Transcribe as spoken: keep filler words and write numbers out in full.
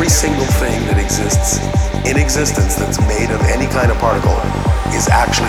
every single thing that exists in existence that's made of any kind of particle is actually